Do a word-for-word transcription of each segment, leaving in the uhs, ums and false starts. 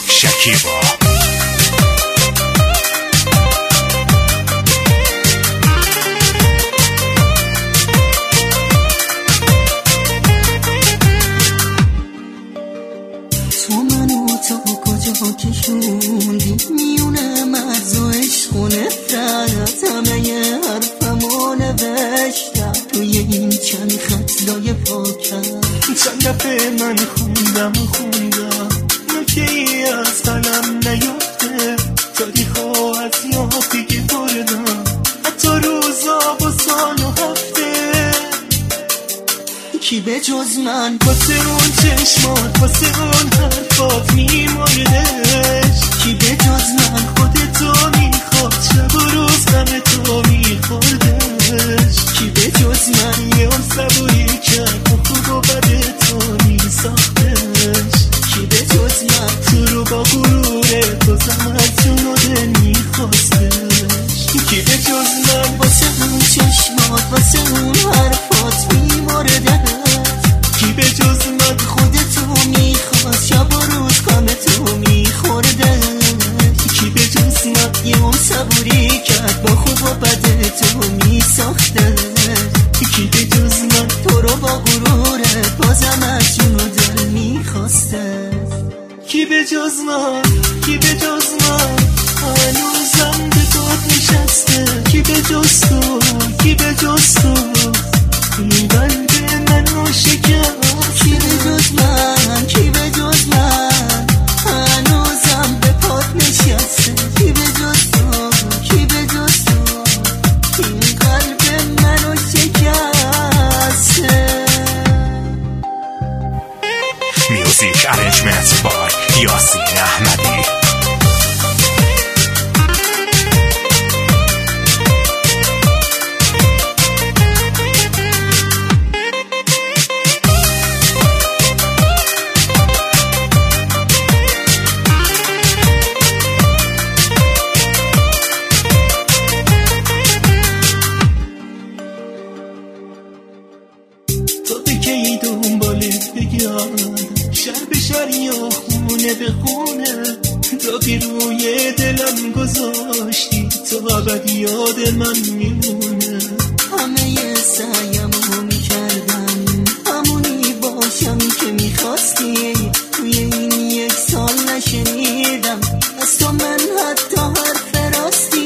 شکیبا. تو منو تا کجا کشوندی میونه مرز و عشق و نفرت، همه حرفمو نوشتم توی این چند خط لایه پاکم. چند دفعه من خوندم و خوندم نکته ای از قلم نیفته، تاریخا از یاد دیگه بردم، حتی روزا و سال و هفته. کی به جز من واسه اون چشمات واسه اون حرفات میمردش، کی به جز من خودتو میخواد شب و روز غم تو میخوردش، کی به جز من یه اون صبوری کرد و خوب و بد تو میساختش، کی به جز من تو رو با غروره بازم از جون و دل میخواستش، کی به جز من واسه اون چشمات واسه اون حرفات میمردش، کی به جز من خودتو میخواست شب و روز غم تو میخوردش، کی به جز من یه اون صبوری کرد با خوب و بد تو میساختش، کی به جز من تو رو با غروره بازم از جون و دل میخواسته. کی به جز من کی به جز من هنوزم به داد نشسته، کی به جز تو کی به جز تو این قلب منو شکست، کی به جز من کی به جز من هنوزم به پات نشسته، کی به جز تو کی به جز تو این قلب منو شکسته. میوزیک ارنجمنت بای یاسین احمدی. تا به کی دنبالت بگردم، شهر به شهر یا خونه به خونه، داغی روی دلم گذاشتی تا ابد یاد من میمونه. همه سعیمو میکردم همونی باشم که میخواستی، توی این یک سال نشنیدم از تو من حتی حرف راستی،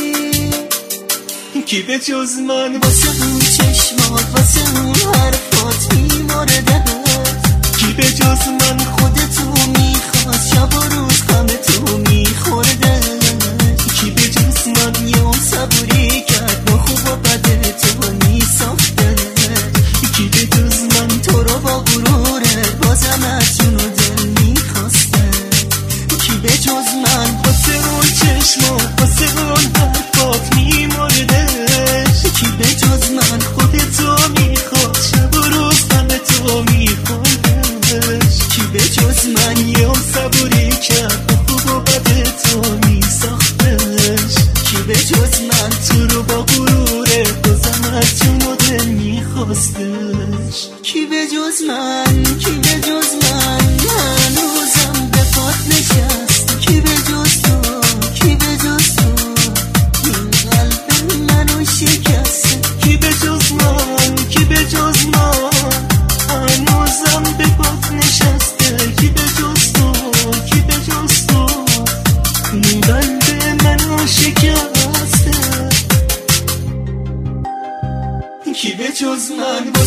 کی به جز من واسه اون چشمات واسه اون حرفات میمرده، کی به جز من خودتو میخواست شب و روز غم تو میخورده، کی به جز من یه اون صبوری کرد با خوب و بد تو میساخته، کی به جز من تو رو با غروره بازم از جون و دل میخواسته، کی به جز من واسه اون چشمات واسه اون حرفات میمردش، کی به جز من خودتو میخواد شب و روز غم تو میخوردش، کی به جز من یه اون صبوری کرد با خوب و بد تو میساختش، کی به جز من تو رو با غروره بازم از جون و دل میخواستش، کی به جز من کی به جز من هنوزم به پات نشست، کی به جز تو کی به جز تو این قلب منو شکست، کی به جز من کی به جز من هنوزم به پات نشسته، کی به جز تو کی به جز تو این قلب منو شکسته، کی به جز من